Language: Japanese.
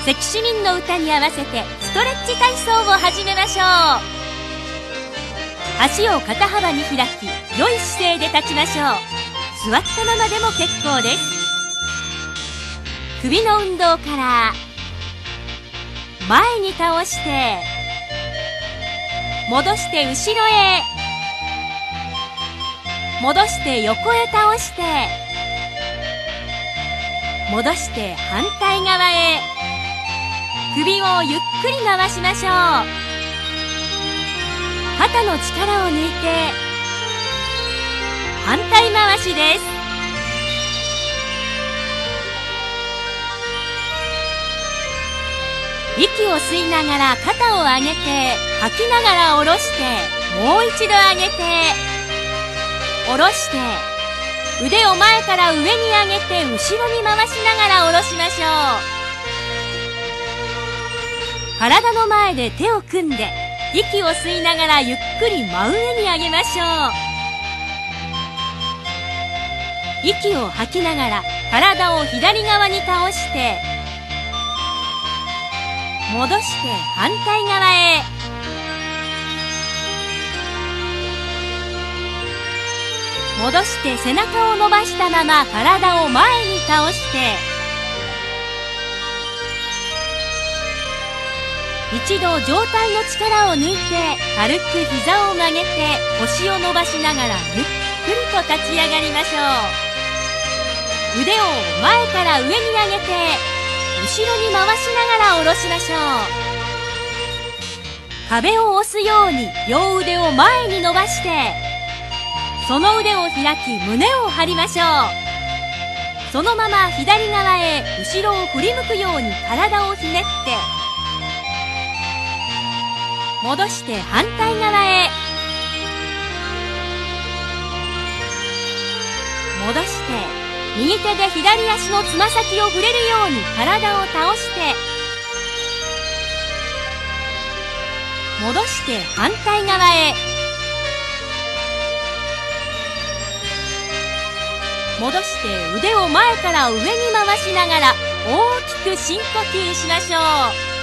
関市民の歌に合わせてストレッチ体操を始めましょう。足を肩幅に開き、良い姿勢で立ちましょう。座ったままでも結構です。首の運動から、前に倒して、戻して後ろへ、戻して横へ倒して、戻して反対側へ、首をゆっくり回しましょう。肩の力を抜いて反対回しです。息を吸いながら肩を上げて、吐きながら下ろして、もう一度上げて下ろして、腕を前から上に上げて後ろに回しながら下ろしましょう。体の前で手を組んで、息を吸いながらゆっくり真上に上げましょう。息を吐きながら体を左側に倒して、戻して反対側へ。戻して背中を伸ばしたまま体を前に倒して、一度上体の力を抜いて軽く膝を曲げて腰を伸ばしながらゆっくりと立ち上がりましょう。腕を前から上に上げて後ろに回しながら下ろしましょう。壁を押すように両腕を前に伸ばして、その腕を開き胸を張りましょう。そのまま左側へ後ろを振り向くように体をひねって、戻して反対側へ。戻して右手で左足のつま先を触れるように体を倒して、戻して反対側へ。戻して腕を前から上に回しながら大きく深呼吸しましょう。